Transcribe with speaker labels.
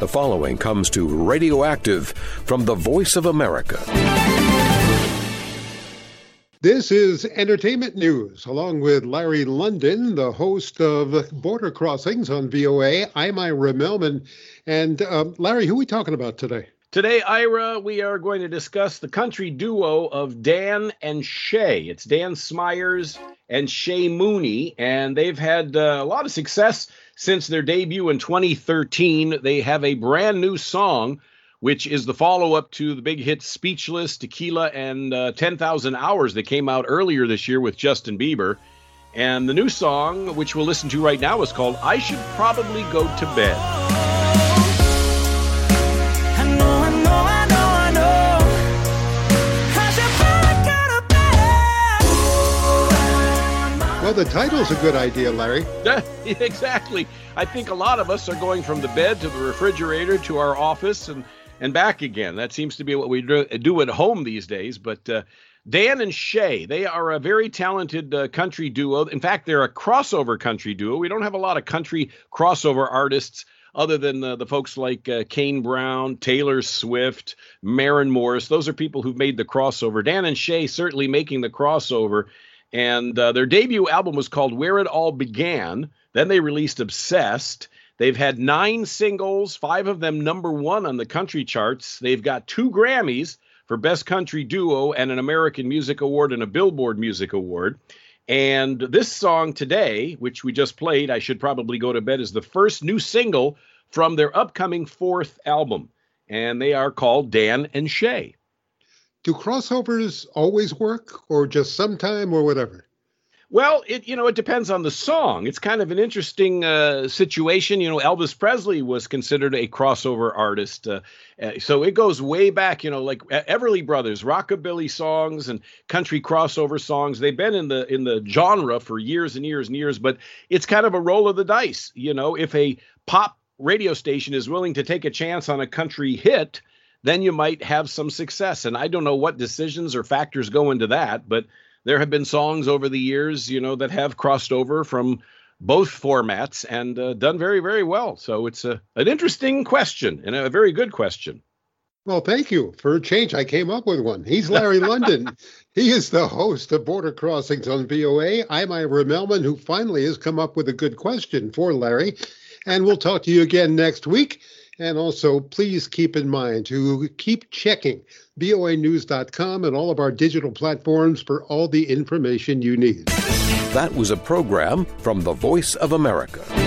Speaker 1: The following comes to Radioactive from the Voice of America.
Speaker 2: This is Entertainment News, along with Larry London, the host of Border Crossings on VOA. I'm Ira Melman. And Larry, who are we talking about today?
Speaker 3: Today, Ira, we are going to discuss the country duo of Dan and Shay. It's Dan Smyers and Shay Mooney, and they've had a lot of success since their debut in 2013. They have a brand new song, which is the follow-up to the big hits Speechless, Tequila, and 10,000 Hours that came out earlier this year with Justin Bieber. And the new song, which we'll listen to right now, is called I Should Probably Go to Bed.
Speaker 2: Well, the title's a good idea, Larry.
Speaker 3: Exactly. I think a lot of us are going from the bed to the refrigerator to our office and back again. That seems to be what we do at home these days. But Dan and Shay, they are a very talented country duo. In fact, they're a crossover country duo. We don't have a lot of country crossover artists other than the folks like Kane Brown, Taylor Swift, Maren Morris. Those are people who've made the crossover. Dan and Shay certainly making the crossover. And their debut album was called Where It All Began. Then they released Obsessed. They've had 9 singles, 5 of them #1 on the country charts. They've got 2 Grammys for Best Country Duo and an American Music Award and a Billboard Music Award. And this song today, which we just played, I Should Probably Go to Bed, is the first new single from their upcoming 4th album. And they are called Dan and Shay.
Speaker 2: Do crossovers always work, or just sometime, or whatever?
Speaker 3: Well, it depends on the song. It's kind of an interesting situation. Elvis Presley was considered a crossover artist. So it goes way back, like Everly Brothers, rockabilly songs and country crossover songs. They've been in the genre for years and years and years, but it's kind of a roll of the dice. If a pop radio station is willing to take a chance on a country hit, then you might have some success. And I don't know what decisions or factors go into that, but there have been songs over the years, that have crossed over from both formats and done very, very well. So it's an interesting question and a very good question.
Speaker 2: Well, thank you. For a change, I came up with one. He's Larry London. He is the host of Border Crossings on VOA. I'm Ira Melman, who finally has come up with a good question for Larry. And we'll talk to you again next week. And also, please keep in mind to keep checking voanews.com and all of our digital platforms for all the information you need.
Speaker 1: That was a program from the Voice of America.